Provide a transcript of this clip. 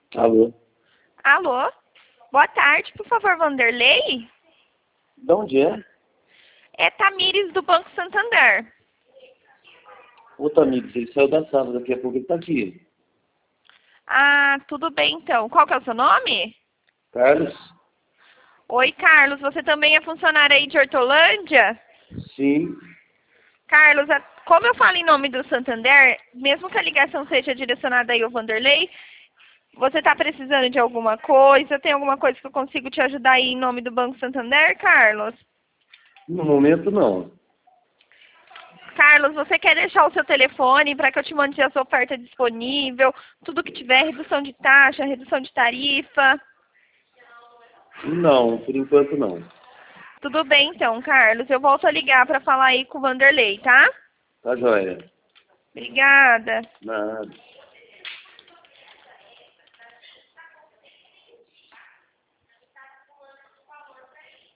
Alô? Alô? Boa tarde, por favor, Vanderlei? De onde é? É Tamires do Banco Santander. Ô, Tamires, ele saiu da sala, daqui a pouco ele tá aqui. Ah, tudo bem então. Qual que é o seu nome? Carlos? Oi, Carlos, você também é funcionário aí de Hortolândia? Sim. Carlos, como eu falo em nome do Santander, mesmo que a ligação seja direcionada aí ao Vanderlei, você está precisando de alguma coisa? Tem alguma coisa que eu consigo te ajudar aí em nome do Banco Santander, Carlos? No momento, não. Carlos, você quer deixar o seu telefone para que eu te mande a sua oferta disponível? Tudo que tiver, redução de taxa, redução de tarifa. Não, por enquanto não. Tudo bem então, Carlos. Eu volto a ligar para falar aí com o Vanderlei, tá? Tá joia. Obrigada. Nada.